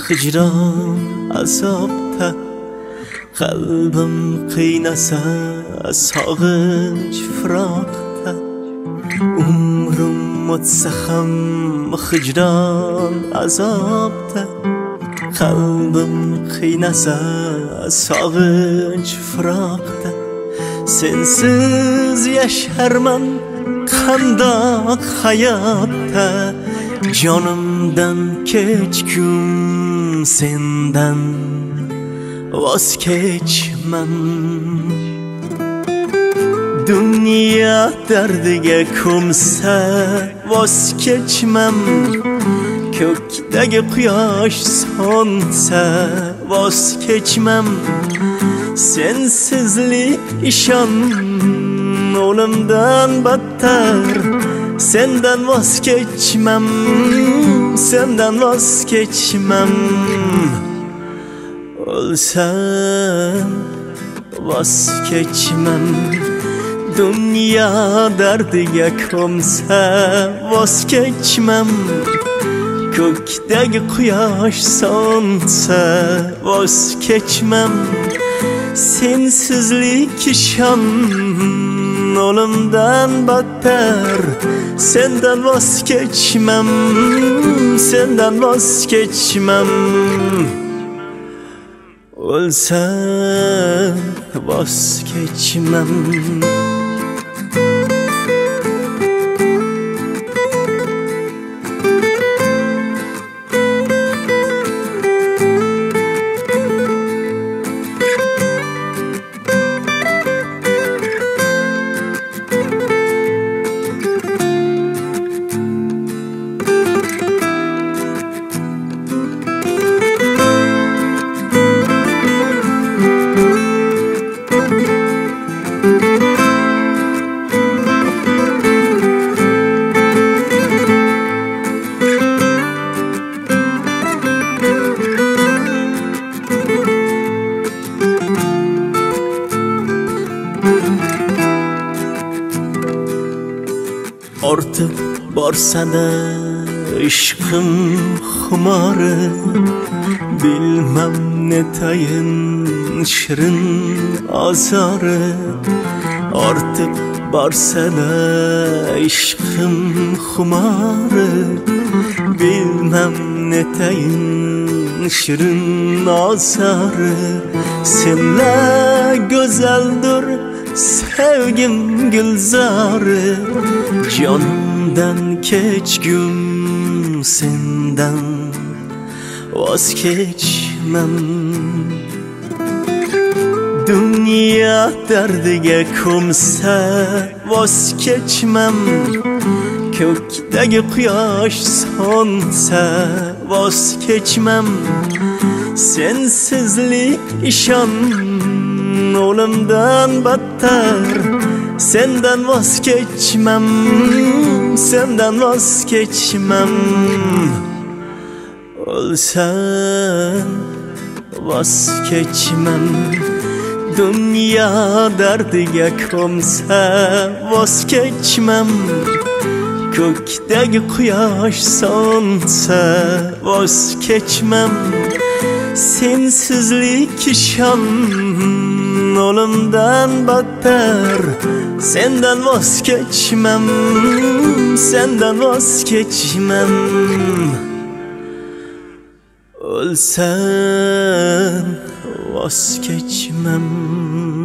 hicran azobda, qalbim qiynasa sog'inch firoqda. Umrim o'tsa ham hicran azobda, qalbim qiynasa sog'inch firoqda. Sensiz yasharman qandoq hayotda, jonimdan kechgum sendan voz kechmam. Dünya dardiga ko'msa voz kechmam, ko'kdagi quyosh so'nsa voz kechmam. Sensizlik ishon o'limdan battar, sendan voz kechmam, sendan voz kechmam. O'lsam voz kechmam, dünya dardiga ko'msa voz kechmam, ko'kdagi quyosh so'nsa voz kechmam. Sensizlik ishon o'limdan battar, sendan voz kechmam, sendan voz kechmam. O'lsam voz kechmam. Ortib borsa-da ishqim xumori, bilmam netayin shirin azori. Ortib borsa-da ishqim xumori, bilmam netayin shirin azori. Senla go'zaldir sevgim gulzori, jonimdan kechgum sendan voz kechmam. Dünya dardiga ko'msa voz kechmam, ko'kdagi quyosh so'nsa voz kechmam. Sensizlik ishon o'limdan battar, sendan voz kechmam, sendan voz kechmam. O'lsam voz kechmam, dünya dardiga ko'msa voz kechmam, ko'kdagi quyosh so'nsa voz kechmam. Sensizlik ishon o'limdan battar, sendan voz kechmam, sendan voz kechmam. O'lsam voz kechmam.